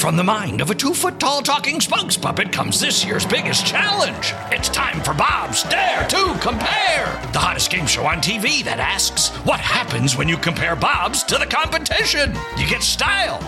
From the mind of a 2-foot-tall talking spokes puppet comes this year's biggest challenge. It's time for Bob's Dare to Compare, the hottest game show on TV that asks, what happens when you compare Bob's to the competition? You get style.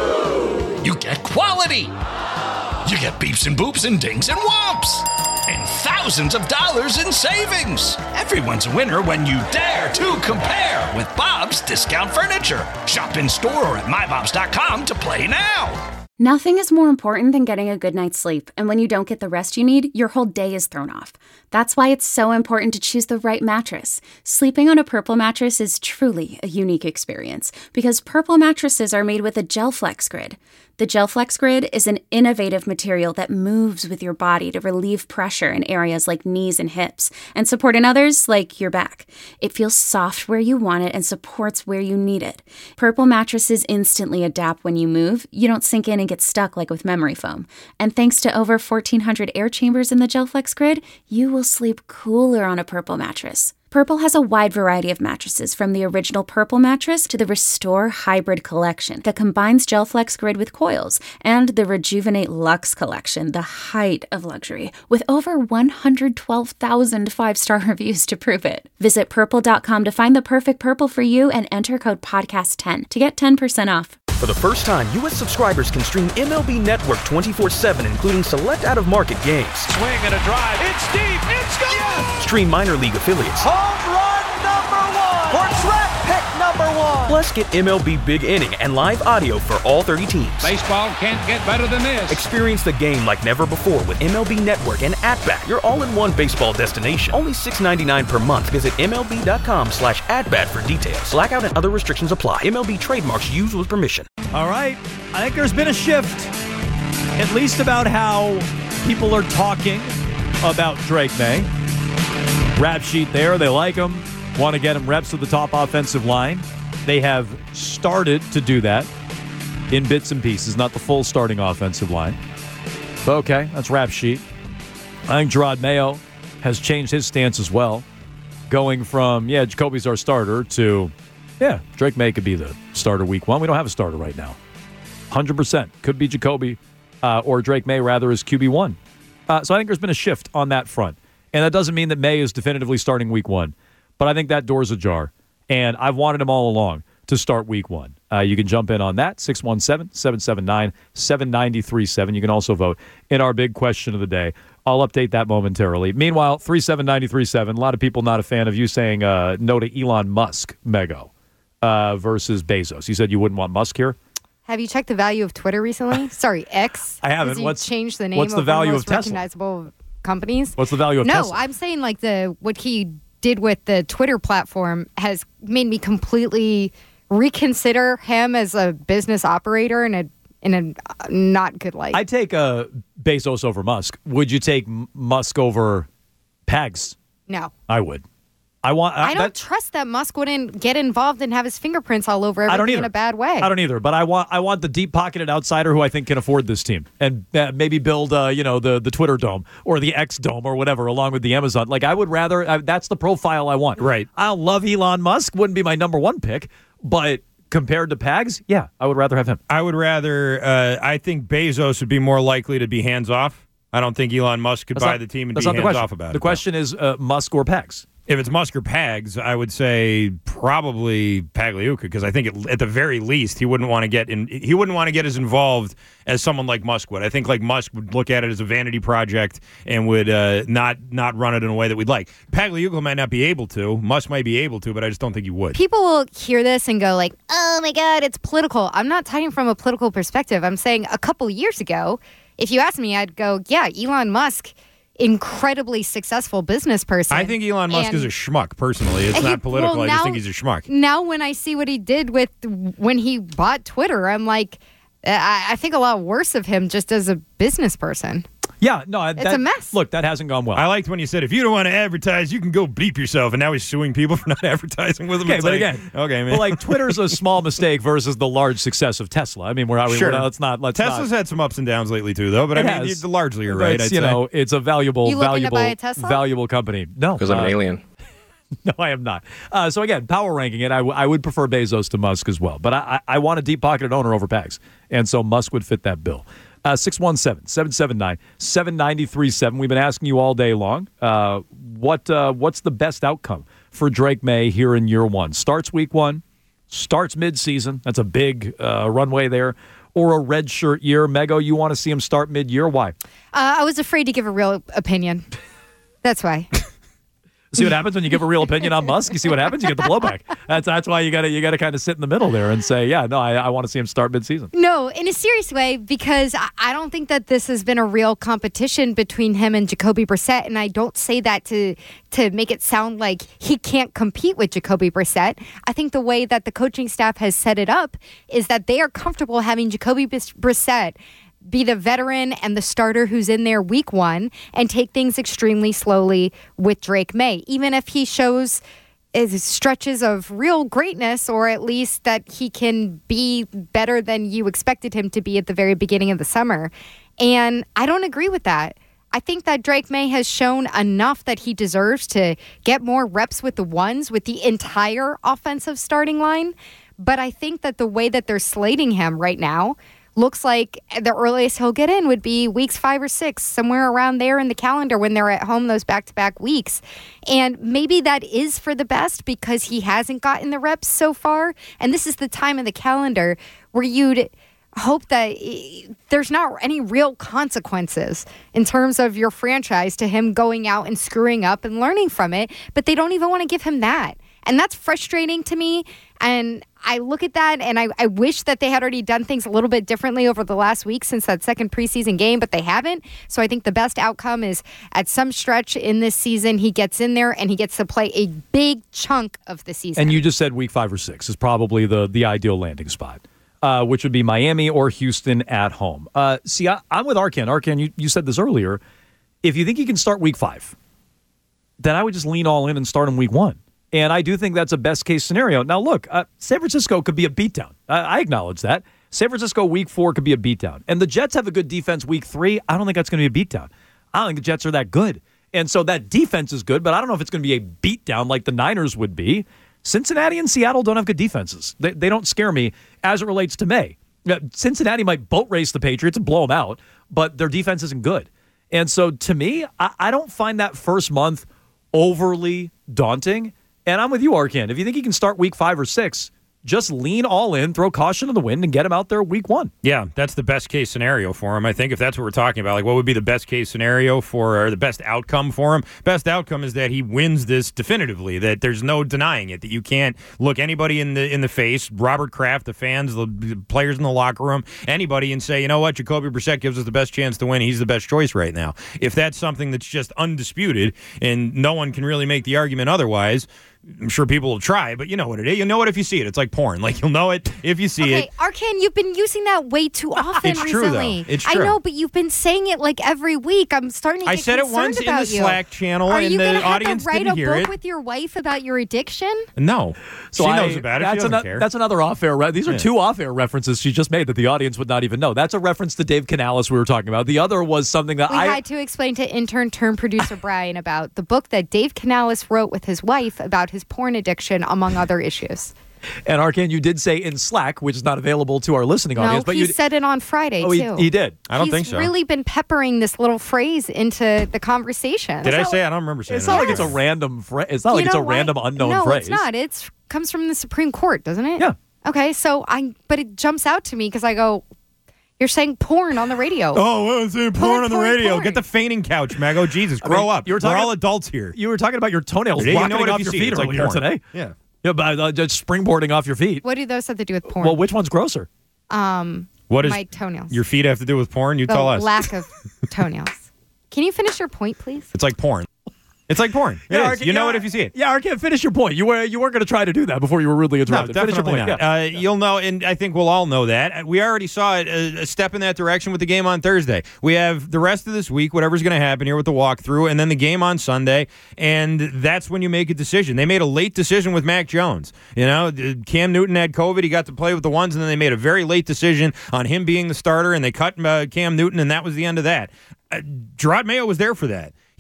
You get quality. You get beeps and boops and dings and whomps. And thousands of dollars in savings. Everyone's a winner when you dare to compare with Bob's Discount Furniture. Shop in store or at mybobs.com to play now. Nothing is more important than getting a good night's sleep, and when you don't get the rest you need, your whole day is thrown off. That's why it's so important to choose the right mattress. Sleeping on a Purple mattress is truly a unique experience, because Purple mattresses are made with a GelFlex Grid. The GelFlex Grid is an innovative material that moves with your body to relieve pressure in areas like knees and hips, and support in others like your back. It feels soft where you want it and supports where you need it. Purple mattresses instantly adapt when you move. You don't sink in and get stuck like with memory foam. And thanks to over 1,400 air chambers in the GelFlex Grid, you will sleep cooler on a Purple mattress. Purple has a wide variety of mattresses, from the original Purple mattress to the Restore Hybrid collection that combines GelFlex Grid with coils, and the Rejuvenate Luxe collection, the height of luxury, with over 112,000 5-star reviews to prove it. Visit purple.com to find the perfect Purple for you and enter code podcast10 to get 10% off. For the first time, U.S. subscribers can stream MLB Network 24/7, including select out-of-market games. Swing and a drive. It's deep. It's gone. Yes! Stream minor league affiliates. Home run number 1. Or draft pick number 1. Plus, get MLB Big Inning and live audio for all 30 teams. Baseball can't get better than this. Experience the game like never before with MLB Network and @Bat, your all-in-one baseball destination. Only $6.99 per month. Visit MLB.com/@Bat for details. Blackout and other restrictions apply. MLB trademarks used with permission. All right. I think there's been a shift, at least about how people are talking about Drake May. Rap sheet there. They like him. Want to get him reps with the top offensive line. They have started to do that in bits and pieces, not the full starting offensive line. But okay, that's rap sheet. I think Gerard Mayo has changed his stance as well, going from, Jacoby's our starter to, Drake May could be the starter week 1. We don't have a starter right now. 100%. Could be Jacoby or Drake May, rather, as QB1. So I think there's been a shift on that front. And that doesn't mean that May is definitively starting week 1. But I think that door's ajar. And I've wanted him all along to start week 1. You can jump in on that, 617-779-7937. You can also vote in our big question of the day. I'll update that momentarily. Meanwhile, 37937, a lot of people not a fan of you saying no to Elon Musk, Mego, versus Bezos. You said you wouldn't want Musk here? Have you checked the value of Twitter recently? Sorry, X. I haven't. Changed the name what's the of value one of the of most Tesla? recognizable companies. What's the value of Tesla? No, I'm saying like what he did with the Twitter platform has made me completely reconsider him as a business operator in a not good light. I'd take Bezos over Musk. Would you take Musk over Pags? No. I would. I don't trust that Musk wouldn't get involved and have his fingerprints all over everything in a bad way. I don't either. But I want the deep-pocketed outsider who I think can afford this team and maybe build the Twitter dome or the X dome or whatever along with the Amazon. Like I would rather that's the profile I want. Right. I love Elon Musk. Wouldn't be my number 1 pick, but compared to Pags, I would rather have him. I would rather. I think Bezos would be more likely to be hands off. I don't think Elon Musk could buy the team and be hands off about it. The question is Musk or Pags. If it's Musk or Pags, I would say probably Pagliuca, because I think at the very least he wouldn't want to get in. He wouldn't want to get as involved as someone like Musk would. I think like Musk would look at it as a vanity project and would not run it in a way that we'd like. Pagliuca might not be able to. Musk might be able to, but I just don't think he would. People will hear this and go like, "Oh my God, it's political." I'm not talking from a political perspective. I'm saying a couple years ago, if you asked me, I'd go, "Yeah, Elon Musk." Incredibly successful business person. I think Elon Musk is a schmuck, personally. It's not political. I just think he's a schmuck. Now when I see what he did when he bought Twitter, I'm like, I think a lot worse of him just as a business person. Yeah, no, it's a mess. Look, that hasn't gone well. I liked when you said, if you don't want to advertise, you can go bleep yourself. And now he's suing people for not advertising with him. Okay, but again, okay, man. But like Twitter's a small mistake versus the large success of Tesla. I mean, Tesla's had some ups and downs lately too, though. But I mean, largely you're right. It's a valuable, you looking to buy a Tesla? valuable company. No, because I'm an alien. No, I am not. So again, power ranking it, I would prefer Bezos to Musk as well. But I want a deep-pocketed owner over Pags. And so Musk would fit that bill. 617-779-7937. We've been asking you all day long, what's the best outcome for Drake May here in year one? Starts week one, starts mid-season. That's a big runway there. Or a red shirt year. Mego, you want to see him start mid-year? Why? I was afraid to give a real opinion. That's why. See what happens when you give a real opinion on Musk? You see what happens? You get the blowback. That's why you got to kind of sit in the middle there and say, yeah, no, I want to see him start mid-season. No, in a serious way, because I don't think that this has been a real competition between him and Jacoby Brissett, and I don't say that to make it sound like he can't compete with Jacoby Brissett. I think the way that the coaching staff has set it up is that they are comfortable having Jacoby Brissett be the veteran and the starter who's in there week one and take things extremely slowly with Drake May. Even if he shows stretches of real greatness, or at least that he can be better than you expected him to be at the very beginning of the summer. And I don't agree with that. I think that Drake May has shown enough that he deserves to get more reps with the ones, with the entire offensive starting line. But I think that the way that they're slating him right now looks like the earliest he'll get in would be weeks 5 or 6, somewhere around there in the calendar when they're at home those back-to-back weeks. And maybe that is for the best because he hasn't gotten the reps so far. And this is the time of the calendar where you'd hope that there's not any real consequences in terms of your franchise to him going out and screwing up and learning from it. But they don't even want to give him that. And that's frustrating to me. And I look at that and I wish that they had already done things a little bit differently over the last week since that second preseason game, but they haven't. So I think the best outcome is at some stretch in this season, he gets in there and he gets to play a big chunk of the season. And you just said week 5 or 6 is probably the ideal landing spot, which would be Miami or Houston at home. See, I'm with Arkan. Arkan, you said this earlier. If you think he can start week 5, then I would just lean all in and start him week 1. And I do think that's a best-case scenario. Now, look, San Francisco could be a beatdown. I acknowledge that. San Francisco week 4 could be a beatdown. And the Jets have a good defense week 3. I don't think that's going to be a beatdown. I don't think the Jets are that good. And so that defense is good, but I don't know if it's going to be a beatdown like the Niners would be. Cincinnati and Seattle don't have good defenses. They don't scare me as it relates to May. Cincinnati might boat race the Patriots and blow them out, but their defense isn't good. And so to me, I don't find that first month overly daunting. And I'm with you, Arkan. If you think he can start week 5 or 6, just lean all in, throw caution to the wind, and get him out there week 1. Yeah, that's the best case scenario for him. I think if that's what we're talking about, like what would be the best case scenario or the best outcome for him? Best outcome is that he wins this definitively, that there's no denying it, that you can't look anybody in the face, Robert Kraft, the fans, the players in the locker room, anybody, and say, you know what, Jacoby Brissett gives us the best chance to win. He's the best choice right now. If that's something that's just undisputed and no one can really make the argument otherwise, I'm sure people will try, but you know what it is. You know it if you see it. It's like porn. Like, you'll know it if you see it. Okay, Arkan, you've been using that way too often It's recently. true, though. It's true. I know, but you've been saying it like every week. I'm starting to get I said it concerned once in about the you. Slack channel, Are and you the gonna have audience to write didn't a hear book it. with your wife about your addiction? No. So she knows about it. She doesn't care. That's another off-air. These are two off-air references she just made that the audience would not even know. That's a reference to Dave Canales we were talking about. The other was something that We had to explain to intern turned producer Brian about the book that Dave Canales wrote with his wife about his porn addiction, among other issues. And Arkan, you did say in Slack, which is not available to our listening audience. But he said it on Friday, too. He did. I don't think so. He's really been peppering this little phrase into the conversation. Did I say? I don't remember saying It's that. not like it's a random phrase. It's not like it's a random unknown phrase. No, it's not. It comes from the Supreme Court, doesn't it? Yeah. Okay, but it jumps out to me because I go, you're saying porn on the radio. Oh, well, it's saying porn on the radio. porn. Get the fainting couch, Mago. Jesus, grow up. you were talking- We're all adults here. You were talking about your toenails You know rocketing what if off you your see it. feet It's like earlier porn. today. Yeah. Yeah, but just springboarding off your feet. What do those have to do with porn? Well, which one's grosser? What does my toenails. your feet have to do with porn? You the tell us. lack of toenails. Can you finish your point, please? It's like porn. It's like porn. It is. Arkan, You know it if you see it. Yeah, Arkan, finish your point. You weren't going to try to do that before you were rudely No, interrupted. Finish your definitely point. not. Yeah. You'll know, and I think we'll all know that. We already saw it, a step in that direction with the game on Thursday. We have the rest of this week, whatever's going to happen here with the walkthrough, and then the game on Sunday, and that's when you make a decision. They made a late decision with Mac Jones. You know, Cam Newton had COVID. He got to play with the ones, and then they made a very late decision on him being the starter, and they cut Cam Newton, and that was the end of that. Gerard Mayo was there for that.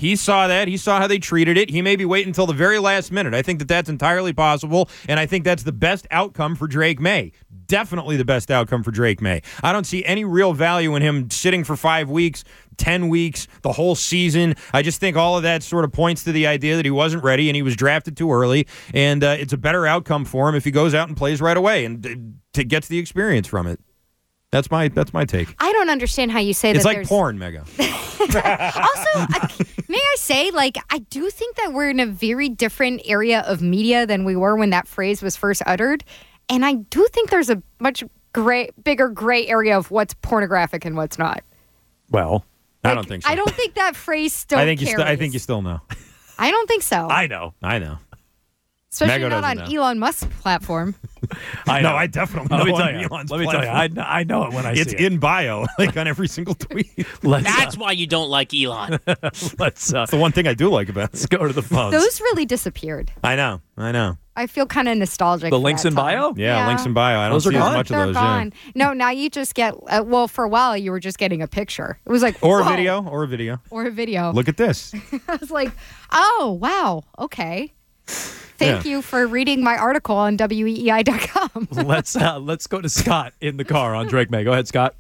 He saw that. He saw how they treated it. He may be waiting until the very last minute. I think that that's entirely possible, and I think that's the best outcome for Drake May. Definitely the best outcome for Drake May. I don't see any real value in him sitting for 5 weeks, 10 weeks, the whole season. I just think all of that sort of points to the idea that he wasn't ready and he was drafted too early, and it's a better outcome for him if he goes out and plays right away and gets the experience from it. That's my take. I don't understand how you say it's that. It's like there's... porn, Mega. Also, may I say, I do think that we're in a very different area of media than we were when that phrase was first uttered. And I do think there's a much bigger gray area of what's pornographic and what's not. Well, I don't think so. I don't think that phrase still I think carries. you still know. I don't think so. I know. Especially Mego not on know. Elon Musk's platform. I definitely know. Let me tell you, I know it when I see it. It's in bio, on every single tweet. That's why you don't like Elon. That's the one thing I do like about it. Let's go to the phones. Those really disappeared. I know. I feel kind of nostalgic. The for links that in time. bio? Yeah, links in bio. I don't Those are see as gone? much They're of those. gone. No, now you just get. For a while you were just getting a picture. It was like Or a whoa. video. Or a video. Look at this. I was like, oh wow, okay. Thank you for reading my article on weei.com. Let's go to Scott in the car on Drake May. Go ahead, Scott.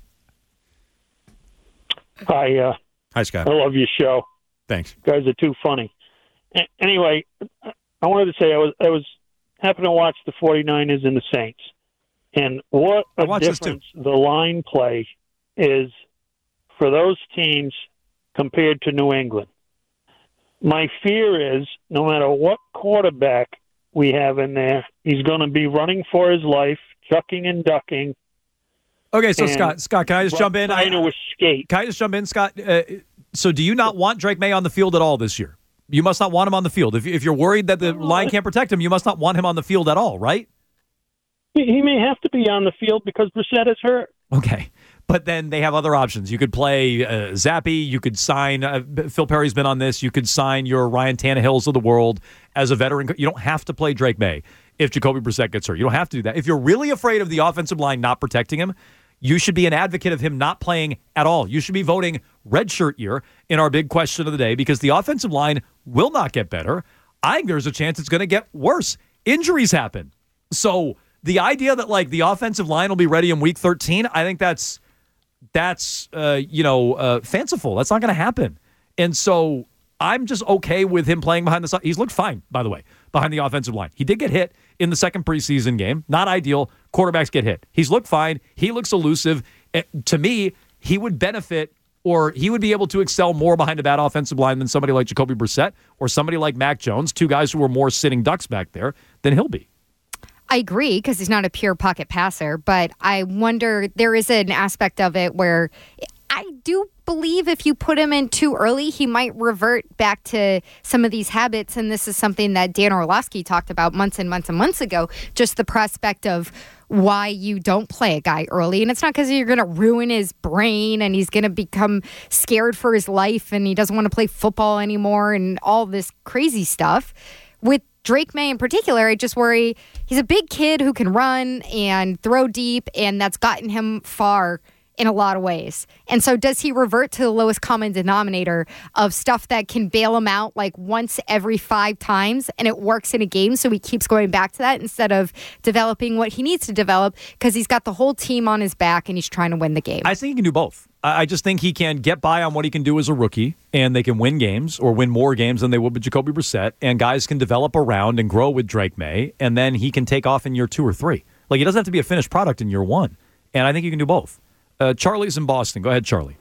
Hi, Scott. I love your show. Thanks. You guys are too funny. Anyway, I wanted to say I was happened to watch the 49ers and the Saints, and what a difference the line play is for those teams compared to New England. My fear is no matter what quarterback we have in there, he's going to be running for his life, chucking and ducking. Okay, so Scott, can I just jump in? Trying to escape. Can I just jump in, Scott? So do you not want Drake May on the field at all this year? You must not want him on the field. If you're worried that the line can't protect him, you must not want him on the field at all, right? He may have to be on the field because Brissett is hurt. Okay. But then they have other options. You could play Zappy. You could sign Phil Perry's been on this. You could sign your Ryan Tannehills of the world as a veteran. You don't have to play Drake May if Jacoby Brissett gets hurt. You don't have to do that. If you're really afraid of the offensive line not protecting him, you should be an advocate of him not playing at all. You should be voting redshirt year in our big question of the day because the offensive line will not get better. I think there's a chance it's going to get worse. Injuries happen. So the idea that the offensive line will be ready in week 13, I think that's fanciful. That's not going to happen. And so I'm just okay with him playing behind the. He's looked fine, by the way, behind the offensive line. He did get hit in the second preseason game. Not ideal. Quarterbacks get hit. He's looked fine. He looks elusive. To me, he would benefit or he would be able to excel more behind a bad offensive line than somebody like Jacoby Brissett or somebody like Mac Jones, two guys who are more sitting ducks back there than he'll be. I agree because he's not a pure pocket passer, but I wonder there is an aspect of it where I do believe if you put him in too early, he might revert back to some of these habits. And this is something that Dan Orlovsky talked about months and months and months ago, just the prospect of why you don't play a guy early. And it's not because you're going to ruin his brain and he's going to become scared for his life and he doesn't want to play football anymore and all this crazy stuff. With Drake May in particular, I just worry he's a big kid who can run and throw deep, and that's gotten him far in a lot of ways. And so does he revert to the lowest common denominator of stuff that can bail him out once every 5 times and it works in a game, so he keeps going back to that instead of developing what he needs to develop because he's got the whole team on his back and he's trying to win the game? I think he can do both. I just think he can get by on what he can do as a rookie, and they can win games or win more games than they would with Jacoby Brissett, and guys can develop around and grow with Drake May, and then he can take off in year 2 or 3. He doesn't have to be a finished product in year 1, and I think you can do both. Charlie's in Boston. Go ahead, Charlie.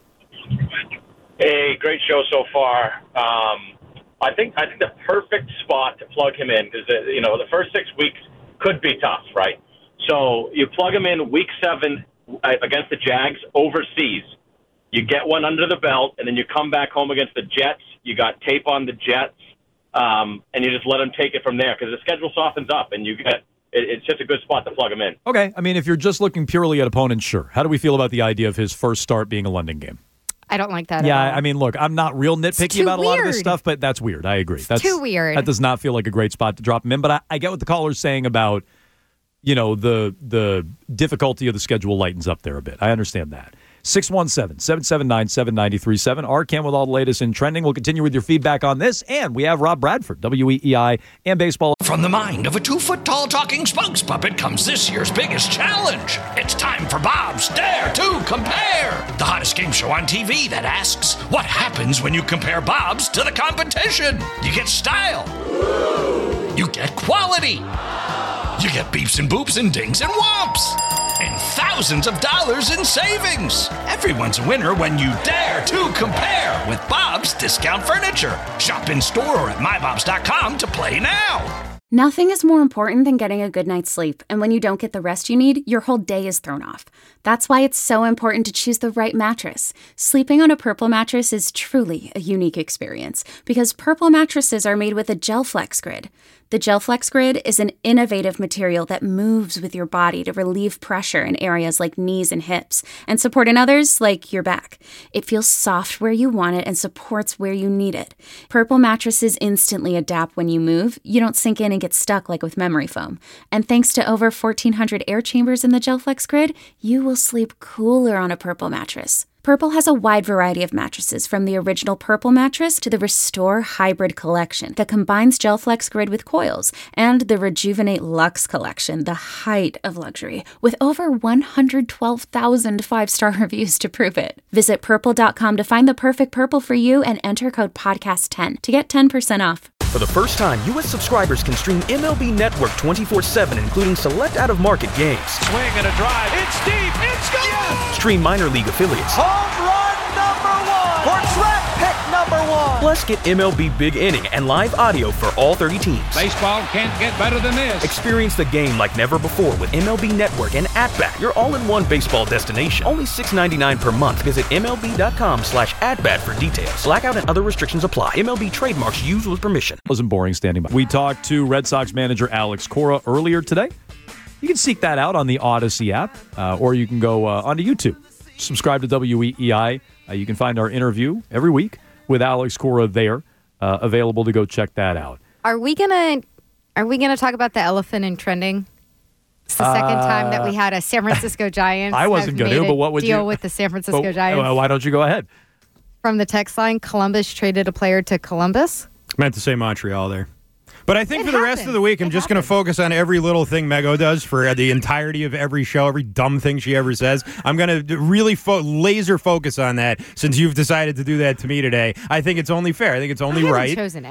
Hey, great show so far. I think the perfect spot to plug him in because the first 6 weeks could be tough, right? So you plug him in week 7 against the Jags overseas. You get one under the belt, and then you come back home against the Jets. You got tape on the Jets, and you just let them take it from there because the schedule softens up, and you get it's just a good spot to plug him in. Okay, I mean, if you're just looking purely at opponents, sure. How do we feel about the idea of his first start being a London game? I don't like that at all. I mean, look, I'm not real nitpicky about a lot of this stuff, but that's weird. I agree. That's too weird. That does not feel like a great spot to drop him in, but I get what the caller's saying about the difficulty of the schedule lightens up there a bit. I understand that. 617-779-7937. Arcam with all the latest in trending. We'll continue with your feedback on this. And we have Rob Bradford, WEEI and baseball. From the mind of a 2-foot-tall talking spokes puppet comes this year's biggest challenge. It's time for Bob's Dare to Compare, the hottest game show on TV that asks, what happens when you compare Bob's to the competition? You get style. You get quality. You get beeps and boops and dings and whomps. And thousands of dollars in savings. Everyone's a winner when you dare to compare with Bob's Discount Furniture. Shop in store or at mybobs.com to play now. Nothing is more important than getting a good night's sleep, and when you don't get the rest you need, your whole day is thrown off. That's why it's so important to choose the right mattress. Sleeping on a Purple mattress is truly a unique experience, because Purple mattresses are made with a GelFlex Grid. The GelFlex Grid is an innovative material that moves with your body to relieve pressure in areas like knees and hips, and support in others like your back. It feels soft where you want it and supports where you need it. Purple mattresses instantly adapt when you move. You don't sink in and get stuck like with memory foam. And thanks to over 1,400 air chambers in the GelFlex Grid, you will sleep cooler on a Purple mattress. Purple has a wide variety of mattresses, from the original Purple mattress to the Restore Hybrid collection that combines GelFlex Grid with coils, and the Rejuvenate Luxe collection, the height of luxury, with over 112,000 five-star reviews to prove it. Visit purple.com to find the perfect Purple for you and enter code podcast10 to get 10% off. For the first time, U.S. subscribers can stream MLB Network 24/7, including select out-of-market games. Swing and a drive. It's deep. It's gone. Yes. Stream minor league affiliates. Home run number one. Or draft pick number one. Plus, get MLB Big Inning and live audio for all 30 teams. Baseball can't get better than this. Experience the game like never before with MLB Network and At-Bat, your all-in-one baseball destination. Only $6.99 per month. Visit MLB.com/at-bat for details. Blackout and other restrictions apply. MLB trademarks used with permission. Wasn't boring standing by. We talked to Red Sox manager Alex Cora earlier today. You can seek that out on the Odyssey app, or you can go onto YouTube. Subscribe to WEEI. You can find our interview every week with Alex Cora there, available to go check that out. Are we gonna talk about the elephant in trending? It's the second time that we had a San Francisco Giants. I wasn't going to, but what would you deal with the San Francisco Giants? Why don't you go ahead? From the text line, Columbus traded a player to Columbus. Meant to say Montreal there. But I think for the rest of the week, I'm just going to focus on every little thing Mego does for the entirety of every show, every dumb thing she ever says. I'm going to really laser focus on that since you've decided to do that to me today. I think it's only fair. I think it's only right. Chosen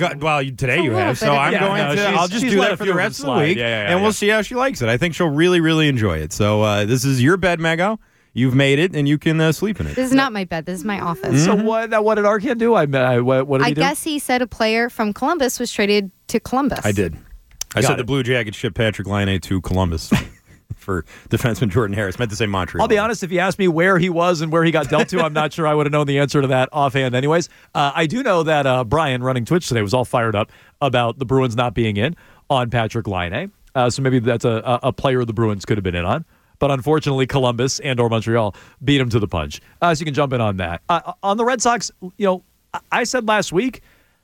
Today you have, so I'll just do that for the rest of the week, and we'll see how she likes it. I think she'll really, really enjoy it. So this is your bed, Mego. You've made it, and you can sleep in it. This is not my bed. This is my office. So what did Arcan do? What did he do? I guess he said a player from Columbus was traded to Columbus. I did. I said the Blue Jackets shipped Patrick Laine to Columbus for defenseman Jordan Harris. Meant to say Montreal. I'll be honest, if you asked me where he was and where he got dealt to, I'm not sure I would have known the answer to that offhand anyways. I do know that Brian, running Twitch today, was all fired up about the Bruins not being in on Patrick Laine. So maybe that's a player the Bruins could have been in on. But unfortunately, Columbus and or Montreal beat him to the punch. So you can jump in on that. On the Red Sox, I said last week,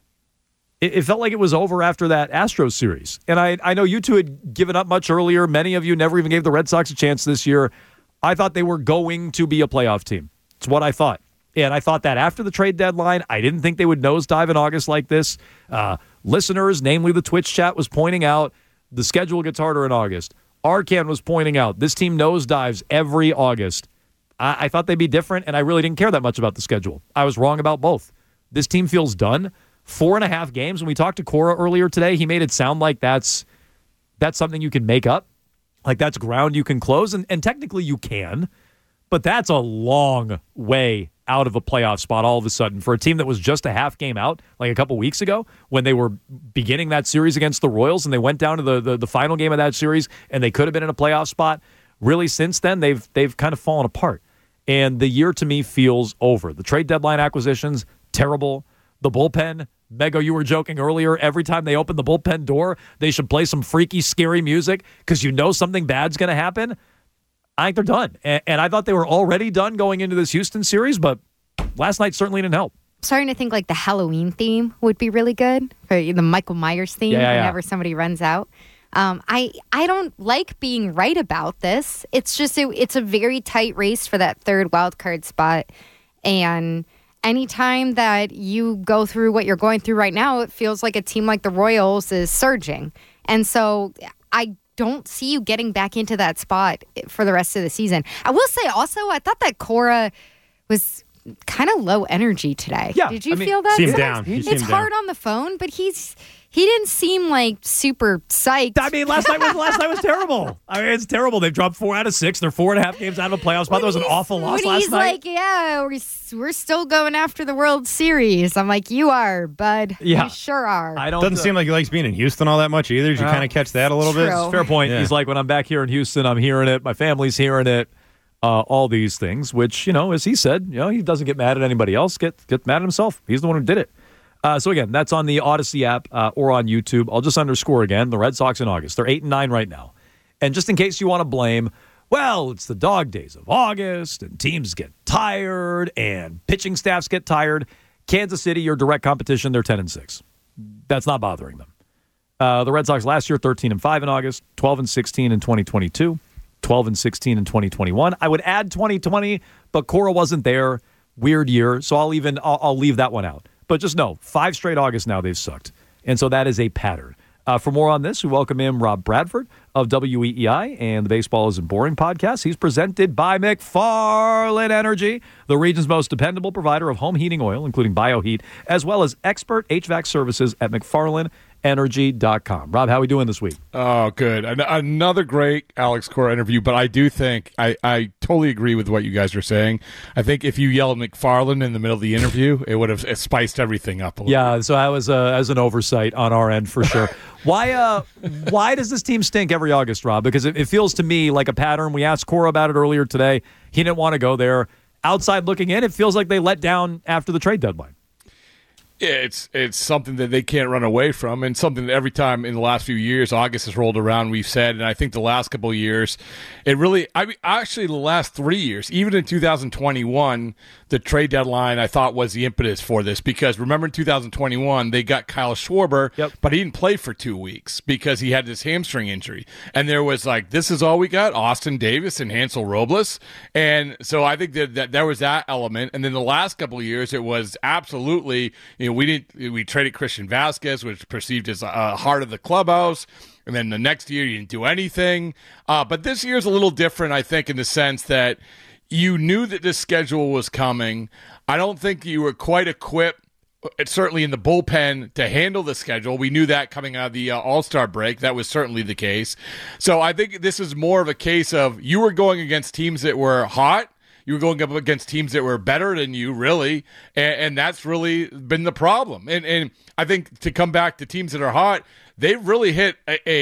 it felt like it was over after that Astros series. And I know you two had given up much earlier. Many of you never even gave the Red Sox a chance this year. I thought they were going to be a playoff team. It's what I thought. And I thought that after the trade deadline, I didn't think they would nosedive in August like this. Listeners, namely the Twitch chat, was pointing out the schedule gets harder in August. Arcan was pointing out this team nosedives every August. I thought they'd be different, and I really didn't care that much about the schedule. I was wrong about both. This team feels done. 4.5 games. When we talked to Cora earlier today, he made it sound like that's something you can make up. Like that's ground you can close, and technically you can. But that's a long way out of a playoff spot all of a sudden for a team that was just a half game out like a couple weeks ago when they were beginning that series against the Royals and they went down to the final game of that series and they could have been in a playoff spot. Really, since then, they've kind of fallen apart. And the year to me feels over. The trade deadline acquisitions, terrible. The bullpen, Mego, you were joking earlier, every time they open the bullpen door, they should play some freaky, scary music because you know something bad's going to happen. I think they're done. And I thought they were already done going into this Houston series, but last night certainly didn't help. Starting to think like the Halloween theme would be really good. For the Michael Myers theme whenever somebody runs out. I don't like being right about this. It's just it's a very tight race for that third wild card spot, and anytime that you go through what you're going through right now, it feels like a team like the Royals is surging, and so I don't see you getting back into that spot for the rest of the season. I will say also, I thought that Cora was kind of low energy today. Yeah, did you feel that? Seemed down. It's hard on the phone, but he didn't seem like super psyched. I mean, last night was terrible. I mean, it's terrible. They've dropped 4 out of 6. They're 4.5 games out of a playoff spot. That was an awful loss last night. He's like, yeah, we're still going after the World Series. I'm like, you are, bud. Yeah. You sure are. Doesn't seem like he likes being in Houston all that much either. Did you kind of catch that a little bit? Fair point. Yeah. He's like, when I'm back here in Houston, I'm hearing it. My family's hearing it. All these things, which, as he said, he doesn't get mad at anybody else. Get mad at himself. He's the one who did it. So again, that's on the Odyssey app or on YouTube. I'll just underscore again, the Red Sox in August. They're 8-9 right now. And just in case you want to blame, well, it's the dog days of August, and teams get tired, and pitching staffs get tired. Kansas City, your direct competition, they're 10-6. That's not bothering them. The Red Sox last year, 13-5 in August, 12-16 in 2022. 12-16 in 2021. I would add 2020, but Cora wasn't there. Weird year, so I'll leave that one out. But just know, 5 straight August now they've sucked, and so that is a pattern. For more on this, we welcome in Rob Bradford of WEEI and the Baseball Isn't Boring podcast. He's presented by McFarland Energy, the region's most dependable provider of home heating oil, including BioHeat, as well as expert HVAC services at McFarlandEnergy.com. Rob, how are we doing this week? Oh, good. Another great Alex Cora interview, but I do think I totally agree with what you guys are saying. I think if you yelled McFarland in the middle of the interview, it would have spiced everything up a little bit. So that was as an oversight on our end for sure. Why does this team stink every August, Rob? Because it feels to me like a pattern. We asked Cora about it earlier today. He didn't want to go there. Outside looking in, it feels like they let down after the trade deadline. It's something that they can't run away from, and something that every time in the last few years August has rolled around, we've said, and I think the last couple of years, actually the last 3 years, even in 2021, the trade deadline I thought was the impetus for this, because remember in 2021 they got Kyle Schwarber, but he didn't play for 2 weeks because he had this hamstring injury, and there was like, this is all we got, Austin Davis and Hansel Robles, and so I think that there was that element, and then the last couple of years it was absolutely, we traded Christian Vasquez, which was perceived as heart of the clubhouse. And then the next year you didn't do anything. But this year's a little different, I think, in the sense that you knew that this schedule was coming. I don't think you were quite equipped, certainly in the bullpen, to handle the schedule. We knew that coming out of the All-Star break. That was certainly the case. So I think this is more of a case of you were going against teams that were hot. You were going up against teams that were better than you, really, and that's really been the problem. And I think to come back to teams that are hot, they've really hit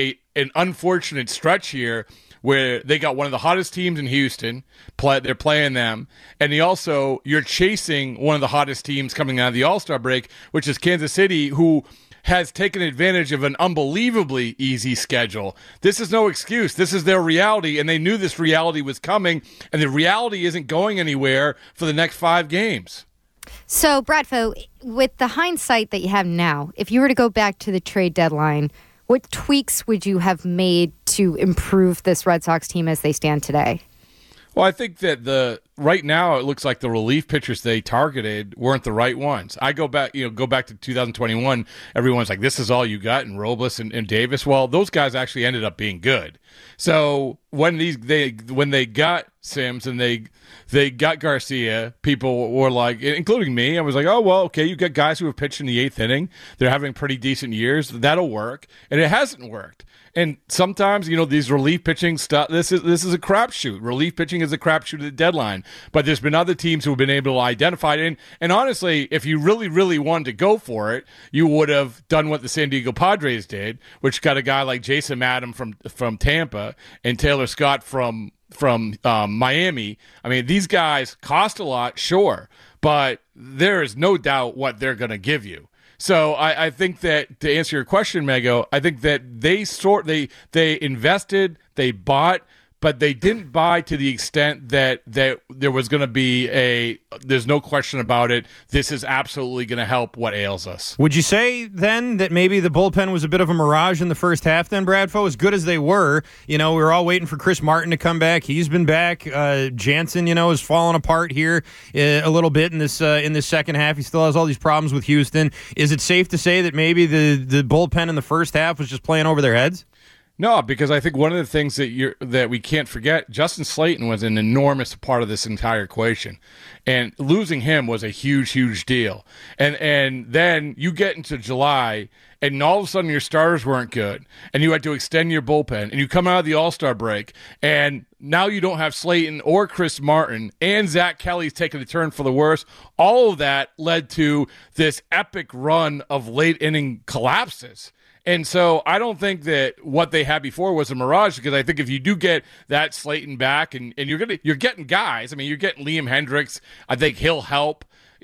an unfortunate stretch here where they got one of the hottest teams in Houston. They're playing them, and you're chasing one of the hottest teams coming out of the All-Star break, which is Kansas City, who has taken advantage of an unbelievably easy schedule. This is no excuse. This is their reality, and they knew this reality was coming, and the reality isn't going anywhere for the next 5 games. So, Bradfo, with the hindsight that you have now, if you were to go back to the trade deadline, what tweaks would you have made to improve this Red Sox team as they stand today? Well, I think that right now it looks like the relief pitchers they targeted weren't the right ones. I go back to 2021. Everyone's like, "This is all you got," and Robles and Davis. Well, those guys actually ended up being good. So when they got Sims and they got Garcia, people were like, including me, I was like, "Oh well, okay, you got guys who have pitched in the 8th inning. They're having pretty decent years. That'll work." And it hasn't worked. And sometimes, these relief pitching stuff, this is a crapshoot. Relief pitching is a crapshoot at the deadline. But there's been other teams who have been able to identify it. And honestly, if you really, really wanted to go for it, you would have done what the San Diego Padres did, which got a guy like Jason Madden from Tampa and Taylor Scott from Miami. I mean, these guys cost a lot, sure, but there is no doubt what they're going to give you. So I think that, to answer your question, Mego, I think that they invested, they bought but they didn't buy to the extent that there was going to be there's no question about it, this is absolutely going to help what ails us. Would you say then that maybe the bullpen was a bit of a mirage in the first half then, Bradfo? As good as they were, we were all waiting for Chris Martin to come back. He's been back. Jansen, has fallen apart here a little bit in this second half. He still has all these problems with Houston. Is it safe to say that maybe the bullpen in the first half was just playing over their heads? No, because I think one of the things that we can't forget, Justin Slayton was an enormous part of this entire equation, and losing him was a huge, huge deal. And then you get into July, and all of a sudden your starters weren't good, and you had to extend your bullpen, and you come out of the All-Star break, and now you don't have Slayton or Chris Martin, and Zach Kelly's taking a turn for the worse. All of that led to this epic run of late inning collapses. And so I don't think that what they had before was a mirage, because I think if you do get that Slayton back and you're getting guys, I mean, you're getting Liam Hendricks, I think he'll help.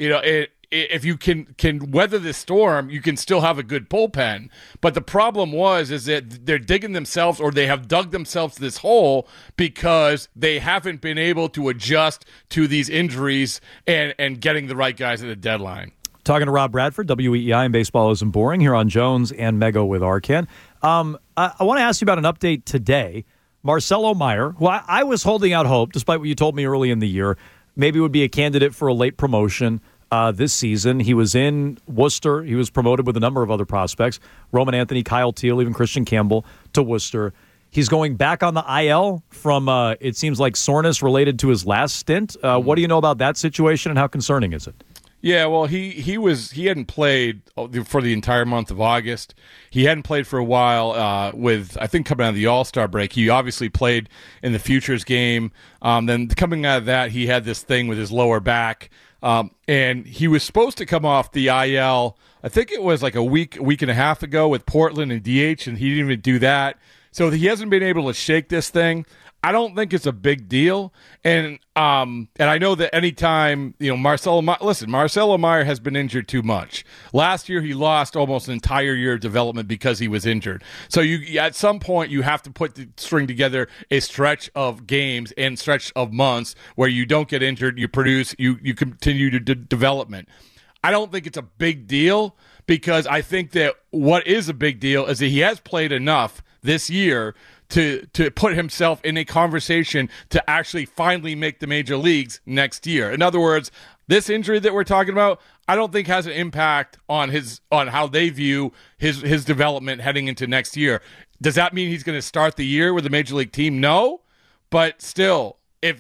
If you can weather the storm, you can still have a good bullpen. But the problem is that they're digging themselves, or they have dug themselves this hole because they haven't been able to adjust to these injuries and getting the right guys at the deadline. Talking to Rob Bradford, WEEI and Baseball Isn't Boring, here on Jones and Mego with Arcand. I want to ask you about an update today. Marcelo Meyer, who I was holding out hope, despite what you told me early in the year, maybe would be a candidate for a late promotion this season. He was in Worcester. He was promoted with a number of other prospects, Roman Anthony, Kyle Teal, even Christian Campbell, to Worcester. He's going back on the IL from, it seems like, soreness related to his last stint. What do you know about that situation, and how concerning is it? Yeah, well, he hadn't played for the entire month of August. He hadn't played for a while with, I think, coming out of the All-Star break. He obviously played in the Futures game. Then coming out of that, he had this thing with his lower back. And he was supposed to come off the IL, I think it was like a week and a half ago with Portland and DH, and he didn't even do that. So he hasn't been able to shake this thing. I don't think it's a big deal, and I know that anytime Marcelo Meyer has been injured too much. Last year he lost almost an entire year of development because he was injured. So at some point you have to string together a stretch of games and stretch of months where you don't get injured, you produce, you continue to development. I don't think it's a big deal, because I think that what is a big deal is that he has played enough this year to put himself in a conversation to actually finally make the major leagues next year. In other words, this injury that we're talking about, I don't think has an impact on how they view his development heading into next year. Does that mean he's going to start the year with a major league team? No, but still, if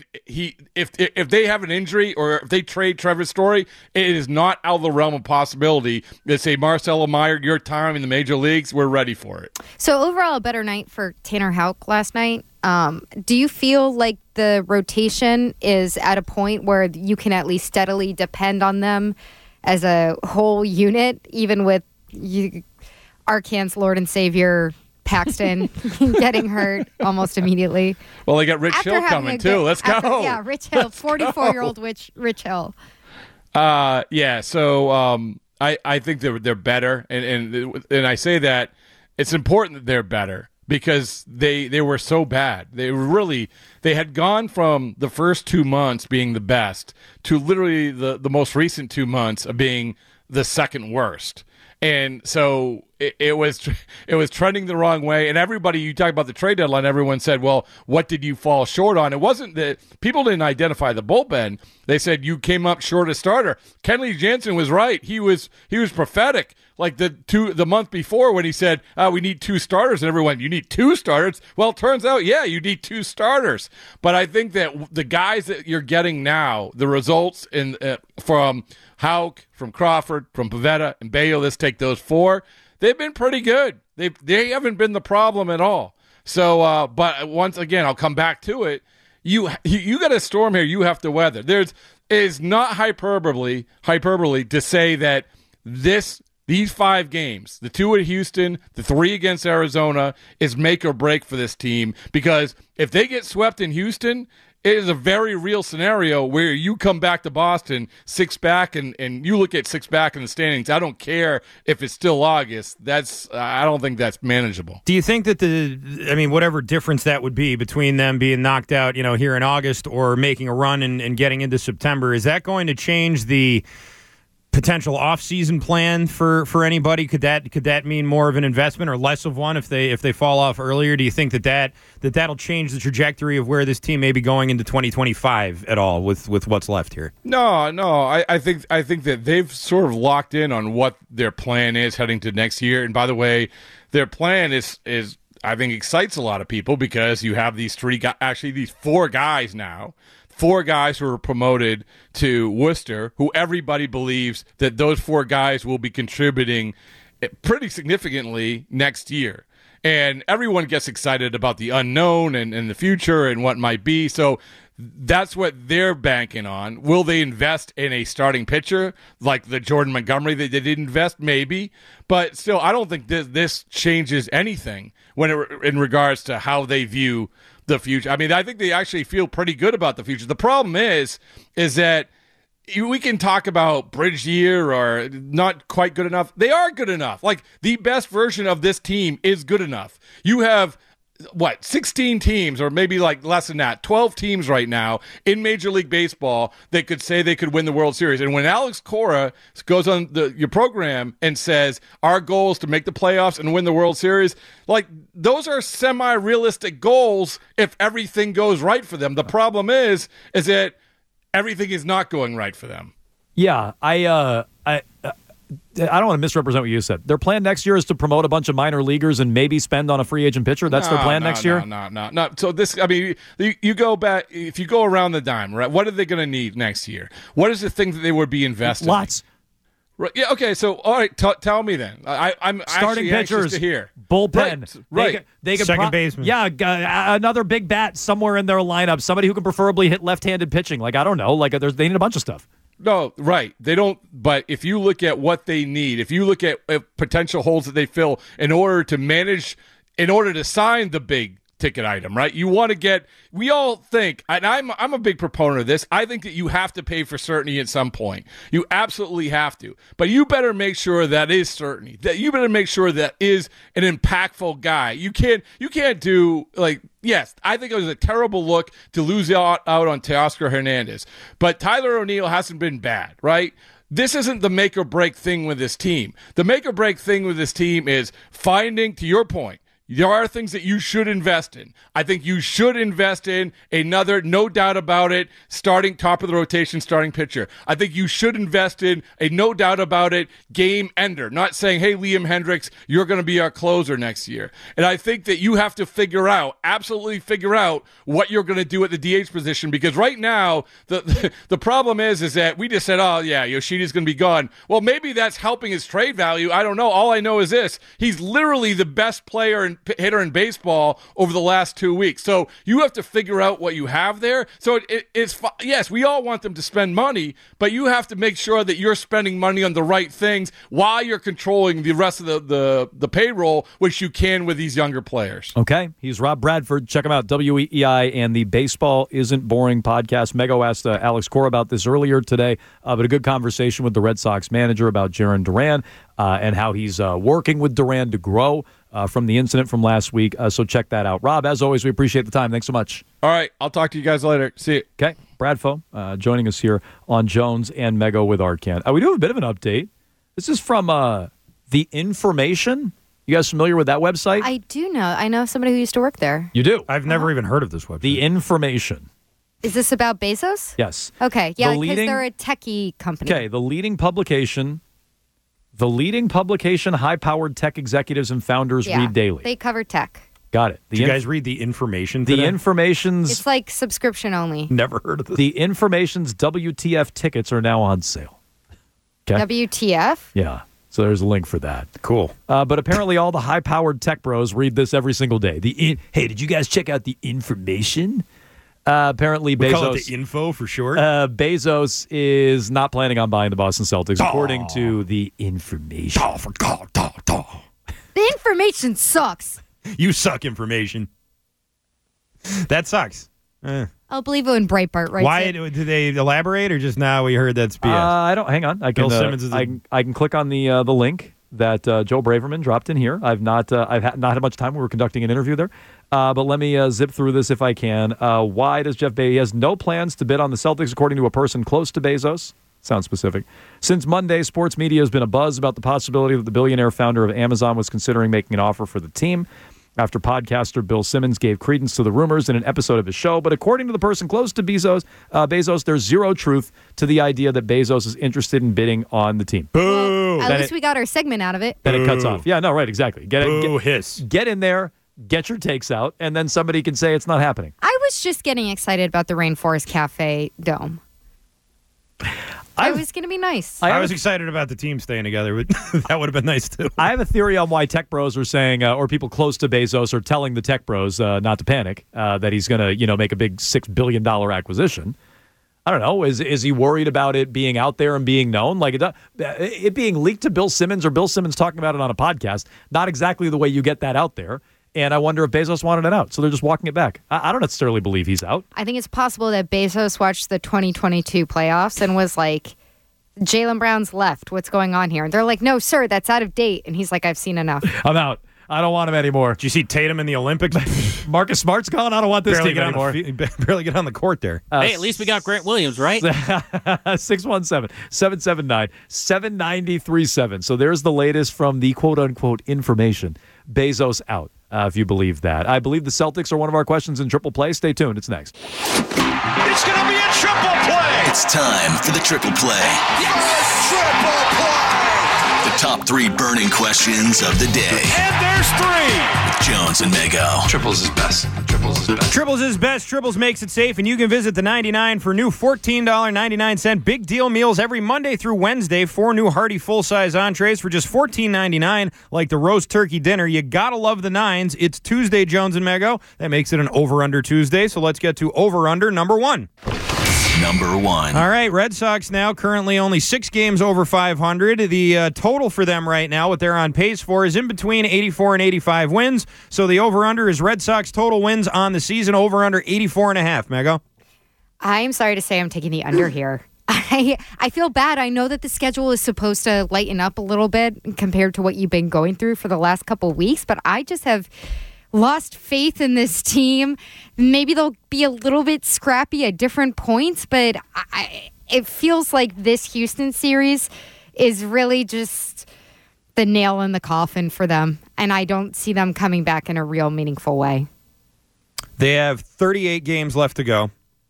they have an injury, or if they trade Trevor Story, it is not out of the realm of possibility to say, Marcelo Meyer, your time in the major leagues, we're ready for it. So overall, a better night for Tanner Houck last night. Do you feel like the rotation is at a point where you can at least steadily depend on them as a whole unit, even with Arcand's Lord and Savior Paxton getting hurt almost immediately? Well, they got Rich Hill coming too. Let's go. Yeah, Rich Hill, 44-year-old Rich Hill. Yeah. So I think they're better, and I say that it's important that they're better, because they were so bad. They had gone from the first 2 months being the best to literally the most recent 2 months of being the second worst. And so it was trending the wrong way. And everybody, you talk about the trade deadline, everyone said, well, what did you fall short on? It wasn't that people didn't identify the bullpen. They said you came up short a starter. Kenley Jansen was right. He was prophetic. Like the month before, when he said, we need 2 starters, and everyone, you need 2 starters? Well, it turns out, yeah, you need 2 starters. But I think that the guys that you're getting now, the results from Houck, from Crawford, from Pivetta, and Bello, let's take those 4, they've been pretty good. They haven't been the problem at all. So, but once again, I'll come back to it. You got a storm here you have to weather. It is not hyperbole to say that these 5 games, the 2 at Houston, the 3 against Arizona, is make or break for this team, because if they get swept in Houston, It is a very real scenario where you come back to Boston six back and you look at six back in the standings. I don't care if it's still August. I don't think that's manageable. Do you think that whatever difference that would be between them being knocked out, here in August or making a run and getting into September, is that going to change the potential off-season plan for anybody? Could that mean more of an investment or less of one if they fall off earlier? Do you think that'll change the trajectory of where this team may be going into 2025 at all with what's left here? No. I think that they've sort of locked in on what their plan is heading to next year. And by the way, their plan is I think excites a lot of people because you have these four guys now. 4 guys who were promoted to Worcester, who everybody believes that those 4 guys will be contributing pretty significantly next year. And everyone gets excited about the unknown and the future and what might be. So that's what they're banking on. Will they invest in a starting pitcher like the Jordan Montgomery that they did invest? Maybe. But still, I don't think this changes anything in regards to how they view the future. I mean, I think they actually feel pretty good about the future. The problem is that we can talk about bridge year or not quite good enough. They are good enough. Like, the best version of this team is good enough. You have 16 teams, or maybe like less than that, 12 teams right now in Major League Baseball that could say they could win the World Series. And when Alex Cora goes on your program and says our goal is to make the playoffs and win the World Series, like, those are semi-realistic goals if everything goes right for them. The problem is that everything is not going right for them. Yeah, I don't want to misrepresent what you said. Their plan next year is to promote a bunch of minor leaguers and maybe spend on a free agent pitcher. That's their plan next year? No. So this, I mean, you go back, if you go around the dime, right, what are they going to need next year? What is the thing that they would be investing Lots. in? Right, yeah, okay, so, all right, tell me then. I'm starting pitchers, to hear. Bullpen. Right. They could second baseman. Yeah, another big bat somewhere in their lineup. Somebody who can preferably hit left-handed pitching. Like, I don't know. Like, they need a bunch of stuff. No, right. They don't. But if you look at what they need, if you look at potential holes that they fill in order to sign the big ticket item, right? You want to get. We all think, and I'm a big proponent of this. I think that you have to pay for certainty at some point. You absolutely have to. But you better make sure that is certainty. That you better make sure that is an impactful guy. You can't do like. Yes, I think it was a terrible look to lose out on Teoscar Hernandez. But Tyler O'Neill hasn't been bad, right? This isn't the make or break thing with this team. The make or break thing with this team is finding, to your point, there are things that you should invest in. I think you should invest in another, no doubt about it, starting top of the rotation, starting pitcher. I think you should invest in a no doubt about it game ender. Not saying, hey, Liam Hendricks, you're going to be our closer next year. And I think that you have to absolutely figure out what you're going to do at the DH position, because right now the problem is that we just said, oh yeah, Yoshida's going to be gone. Well, maybe that's helping his trade value. I don't know. All I know is this: he's literally the best player and hitter in baseball over the last 2 weeks. So you have to figure out what you have there. So it's yes, we all want them to spend money, but you have to make sure that you're spending money on the right things while you're controlling the rest of the payroll, which you can with these younger players. Okay, he's Rob Bradford. Check him out, WEEI and the Baseball Isn't Boring podcast. Mego asked Alex Cora about this earlier today, but a good conversation with the Red Sox manager about Jarren Duran and how he's working with Duran to grow from the incident from last week. So check that out. Rob, as always, we appreciate the time. Thanks so much. All right. I'll talk to you guys later. See you. Okay. Brad Foe joining us here on Jones and Mego with Arcand. We do have a bit of an update. This is from The Information. You guys familiar with that website? I do know. I know somebody who used to work there. You do? I've never even heard of this website. The Information. Is this about Bezos? Yes. Okay. Yeah, because they're a techie company. Okay. The leading publication, high-powered tech executives and founders read daily. They cover tech. Got it. Did you guys read The Information today? The Information's... It's like subscription only. Never heard of this. The Information's WTF tickets are now on sale. Okay? WTF? Yeah. So there's a link for that. Cool. But apparently all the high-powered tech bros read this every single day. Hey, did you guys check out The Information? Apparently, we Bezos. call it the info for short. Bezos is not planning on buying the Boston Celtics, according to The Information. The Information sucks. You suck, Information. That sucks. I'll believe it when Breitbart writes Why it. did they elaborate, or just now we heard that's BS? I don't. Hang on. Bill Simmons is I can click on the link that Joe Braverman dropped in here. I've not had much time. We were conducting an interview there, but let me zip through this if I can. Why does Jeff Bezos? He has no plans to bid on the Celtics, according to a person close to Bezos. Sounds specific. Since Monday, sports media has been abuzz about the possibility that the billionaire founder of Amazon was considering making an offer for the team after podcaster Bill Simmons gave credence to the rumors in an episode of his show. But according to the person close to Bezos, there's zero truth to the idea that Bezos is interested in bidding on the team. Boo! At least we got our segment out of it. Then it cuts off. Yeah, no, right, exactly. Get in there, get your takes out, and then somebody can say it's not happening. I was just getting excited about the Rainforest Cafe Dome. It was going to be nice. I was excited about the team staying together, but that would have been nice too. I have a theory on why tech bros are saying, or people close to Bezos are telling the tech bros not to panic, that he's going to, make a big $6 billion acquisition. I don't know. Is he worried about it being out there and being known? Like it being leaked to Bill Simmons or Bill Simmons talking about it on a podcast, not exactly the way you get that out there. And I wonder if Bezos wanted it out. So they're just walking it back. I don't necessarily believe he's out. I think it's possible that Bezos watched the 2022 playoffs and was like, Jaylen Brown's left. What's going on here? And they're like, no, sir, that's out of date. And he's like, I've seen enough. I'm out. I don't want him anymore. Did you see Tatum in the Olympics? Marcus Smart's gone. I don't want this team anymore. Barely get on the court there. Hey, at least we got Grant Williams, right? 617-779-7937. So there's the latest from the quote-unquote information. Bezos out, if you believe that. I believe the Celtics are one of our questions in Triple Play. Stay tuned. It's next. It's going to be a triple play. It's time for the Triple Play. Yes! Triple play. The top 3 burning questions of the day. And there's 3. With Jones and Mego. Triples is best. Triples is best. Triples is best. Triples makes it safe, and you can visit the 99 for new $14.99 big deal meals every Monday through Wednesday. 4 new hearty full-size entrees for just $14.99, like the roast turkey dinner. You gotta love the 9s. It's Tuesday, Jones and Mego. That makes it an over-under Tuesday, so let's get to over-under number 1. Number 1. All right, Red Sox now currently only 6 games over 500. The total for them right now, what they're on pace for, is in between 84 and 85 wins. So the over-under is Red Sox total wins on the season, over-under 84.5. Mego? I'm sorry to say I'm taking the under here. I feel bad. I know that the schedule is supposed to lighten up a little bit compared to what you've been going through for the last couple of weeks, but I just have lost faith in this team. Maybe they'll be a little bit scrappy at different points, but it feels like this Houston series is really just the nail in the coffin for them, and I don't see them coming back in a real meaningful way. They have 38 games left to go,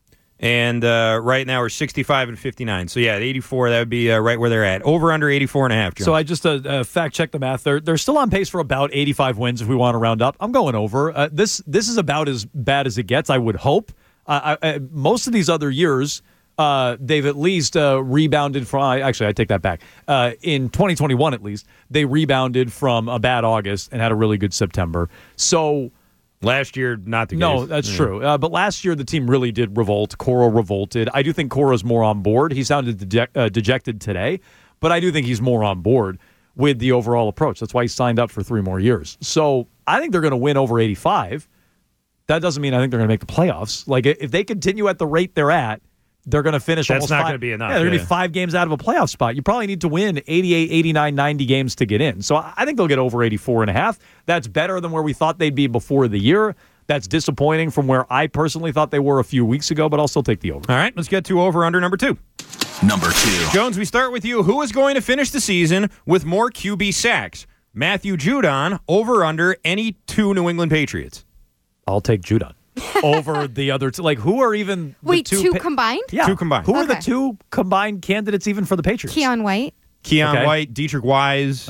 and right now we're 65 and 59. So, yeah, at 84, that would be right where they're at. Over under 84.5, John. So I just fact-checked the math. They're still on pace for about 85 wins if we want to round up. I'm going over. This is about as bad as it gets, I would hope. Most of these other years, they've at least rebounded from... Actually, I take that back. In 2021, at least, they rebounded from a bad August and had a really good September. So... Last year, not the case. No, that's true. But last year, the team really did revolt. Cora revolted. I do think Cora's more on board. He sounded dejected today, but I do think he's more on board with the overall approach. That's why he signed up for 3 more years. So I think they're going to win over 85. That doesn't mean I think they're going to make the playoffs. Like, if they continue at the rate they're at, they're going to finish That's almost not five. going to be enough. Yeah, they're going to be 5 games out of a playoff spot. You probably need to win 88, 89, 90 games to get in. So I think they'll get over 84.5. That's better than where we thought they'd be before the year. That's disappointing from where I personally thought they were a few weeks ago, but I'll still take the over. All right, let's get to over-under number 2. Number 2. Jones, we start with you. Who is going to finish the season with more QB sacks? Matthew Judon, over-under any 2 New England Patriots? I'll take Judon. Over the other two. Like, who are even the Wait, 2 combined? Yeah. 2 combined. Who are the 2 combined candidates even for the Patriots? Keon White. Keon White, Dietrich Wise.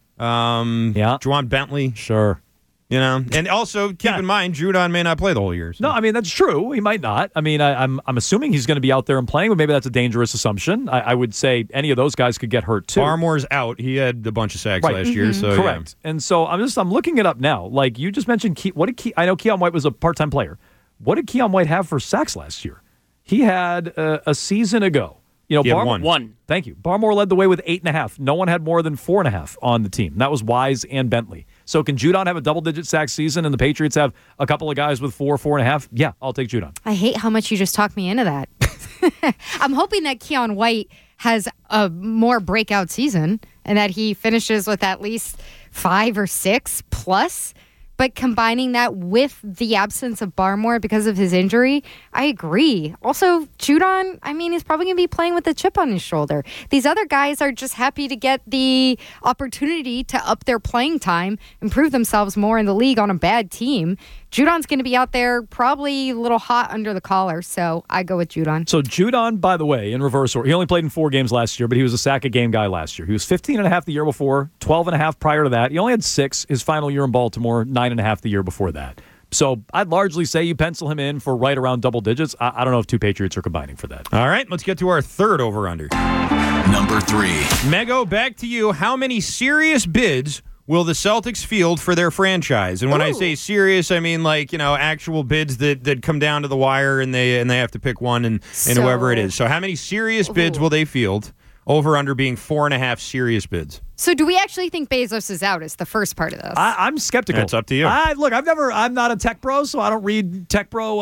Juwan Bentley. Sure. You know, and also keep in mind, Judon may not play the whole year. So. No, I mean, that's true. He might not. I mean, I'm assuming he's going to be out there and playing, but maybe that's a dangerous assumption. I would say any of those guys could get hurt too. Barmore's out. He had a bunch of sacks last year. So correct. Yeah. And so I'm looking it up now. Like you just mentioned, I know Keon White was a part-time player. What did Keon White have for sacks last year? He had a season ago. You know, he had one. Thank you. Barmore led the way with 8.5. No one had more than 4.5 on the team. That was Wise and Bentley. So can Judon have a double-digit sack season and the Patriots have a couple of guys with 4.5? Yeah, I'll take Judon. I hate how much you just talked me into that. I'm hoping that Keon White has a more breakout season and that he finishes with at least 5 or 6 plus. But combining that with the absence of Barmore because of his injury, I agree. Also, Judon, he's probably going to be playing with a chip on his shoulder. These other guys are just happy to get the opportunity to up their playing time, improve themselves more in the league on a bad team. Judon's going to be out there probably a little hot under the collar, so I go with Judon. So Judon, by the way, in reverse order, he only played in 4 games last year, but he was a sack-a-game guy last year. He was 15.5 the year before, 12.5 prior to that. He only had 6 his final year in Baltimore, 9.5 the year before that. So I'd largely say you pencil him in for right around double digits. I don't know if 2 Patriots are combining for that. All right, let's get to our third over-under. Number 3. Mego, back to you. How many serious bids will the Celtics field for their franchise? And when I say serious, I mean actual bids that come down to the wire and they have to pick one and whoever it is. So how many serious bids will they field? Over under being 4.5 serious bids. So do we actually think Bezos is out is the first part of this? I'm skeptical. It's up to you. I'm not a tech bro, so I don't read tech bro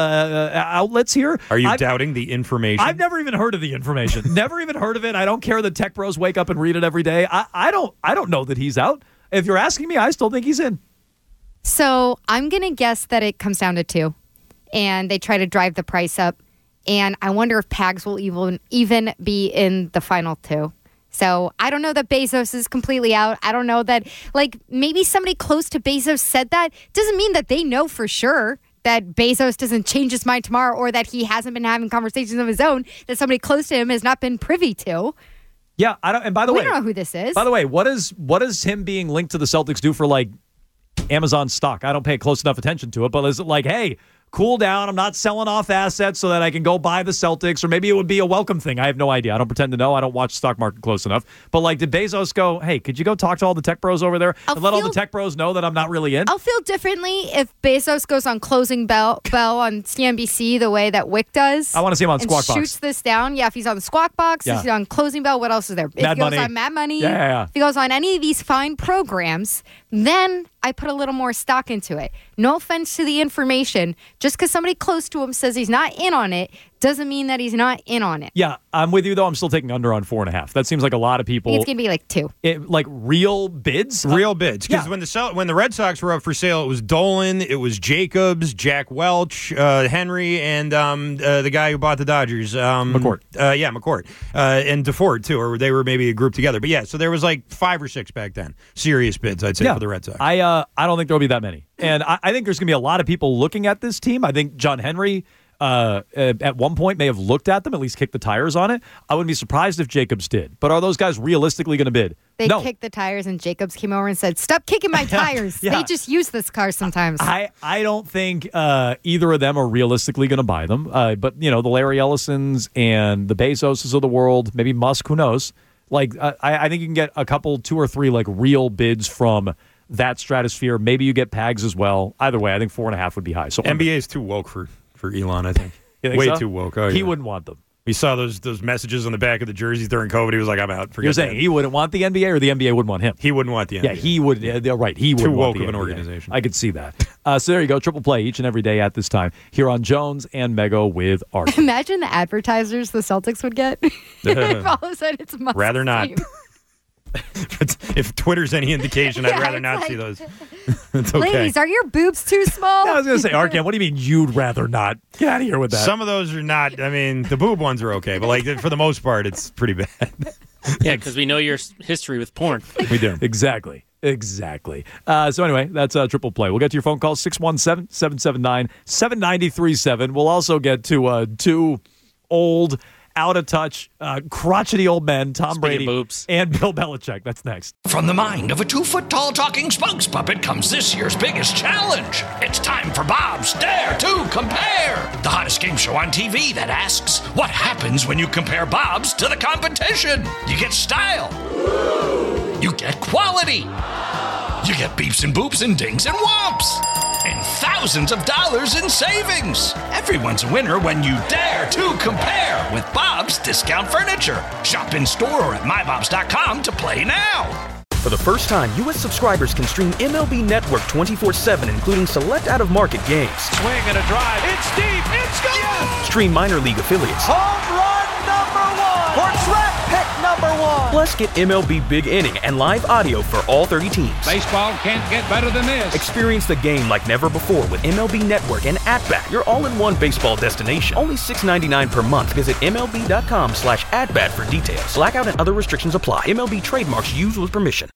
outlets here. Are you doubting the information? I've never even heard of the information. Never even heard of it. I don't care that tech bros wake up and read it every day. I don't know that he's out. If you're asking me, I still think he's in. So I'm going to guess that it comes down to 2. And they try to drive the price up. And I wonder if Pags will even be in the final 2. So I don't know that Bezos is completely out. I don't know that, maybe somebody close to Bezos said that. Doesn't mean that they know for sure that Bezos doesn't change his mind tomorrow or that he hasn't been having conversations of his own that somebody close to him has not been privy to. Yeah, I don't. And by the way, we don't know who this is. By the way, what does him being linked to the Celtics do for Amazon stock? I don't pay close enough attention to it, but is it hey, cool down, I'm not selling off assets so that I can go buy the Celtics, or maybe it would be a welcome thing. I have no idea. I don't pretend to know. I don't watch the stock market close enough. But did Bezos go, hey, could you go talk to all the tech bros over there and let all the tech bros know that I'm not really in? I'll feel differently if Bezos goes on Closing Bell on CNBC the way that Wick does. I want to see him on Squawk Box. Shoots this down. Yeah, if he's on the Squawk Box, if he's on Closing Bell, what else is there? If he goes on Mad Money, if he goes on any of these fine programs, then I put a little more stock into it. No offense to the information. Just because somebody close to him says he's not in on it doesn't mean that he's not in on it. Yeah, I'm with you, though. I'm still taking under on 4.5. That seems like a lot of people. I think it's going to be 2. Real bids? Real bids. Because when the Red Sox were up for sale, it was Dolan, it was Jacobs, Jack Welch, Henry, and the guy who bought the Dodgers. McCourt. McCourt. And DeFord, too, or they were maybe a group together. But yeah, so there was 5 or 6 back then. Serious bids, I'd say, for the Red Sox. I don't think there'll be that many. And I think there's going to be a lot of people looking at this team. I think John Henry at one point may have looked at them, at least kicked the tires on it. I wouldn't be surprised if Jacobs did. But are those guys realistically going to bid? They no. kicked the tires and Jacobs came over and said, stop kicking my tires. They just use this car sometimes. I don't think either of them are realistically going to buy them. But, the Larry Ellisons and the Bezoses of the world, maybe Musk, who knows? I think you can get a couple, 2 or 3 real bids from that stratosphere. Maybe you get Pags as well. Either way, I think 4.5 would be high. So NBA is too woke for Elon, I think. Way so? Too woke. Oh, he wouldn't want them. We saw those messages on the back of the jerseys during COVID. He was like, I'm out. You're saying he wouldn't want the NBA or the NBA wouldn't want him? He wouldn't want the NBA. Yeah, he would. Right. He wouldn't want the NBA. Too woke of an organization. I could see that. So there you go. Triple play each and every day at this time here on Jones and Mego with Art. Imagine the advertisers the Celtics would get. If all of a sudden it's Musk's rather not. team. If Twitter's any indication, I'd rather not see those. It's okay. Ladies, are your boobs too small? I was going to say, Arcan, what do you mean you'd rather not? Get out of here with that. Some of those are not. The boob ones are okay, but for the most part, it's pretty bad. Yeah, because we know your history with porn. We do. Exactly. So anyway, that's Triple Play. We'll get to your phone calls, 617-779-7937. We'll also get to 2 old, out of touch, crotchety old men, Tom Brady and Bill Belichick. That's next. From the mind of a 2-foot-tall talking spokes puppet comes this year's biggest challenge. It's time for Bob's Dare to Compare, the hottest game show on TV that asks, what happens when you compare Bob's to the competition? You get style. You get quality. You get beeps and boops and dings and whomps. And thousands of dollars in savings. Everyone's a winner when you dare to compare with Bob's Discount Furniture. Shop in store or at mybobs.com to play now. For the first time, U.S. subscribers can stream MLB Network 24/7, including select out-of-market games. Swing and a drive. It's deep. It's gone. Yes! Stream minor league affiliates. Home run number 1. Or draft pick number 1. Plus, get MLB Big Inning and live audio for all 30 teams. Baseball can't get better than this. Experience the game like never before with MLB Network and At-Bat, your all-in-one baseball destination. Only $6.99 per month. Visit MLB.com/atbat for details. Blackout and other restrictions apply. MLB trademarks used with permission.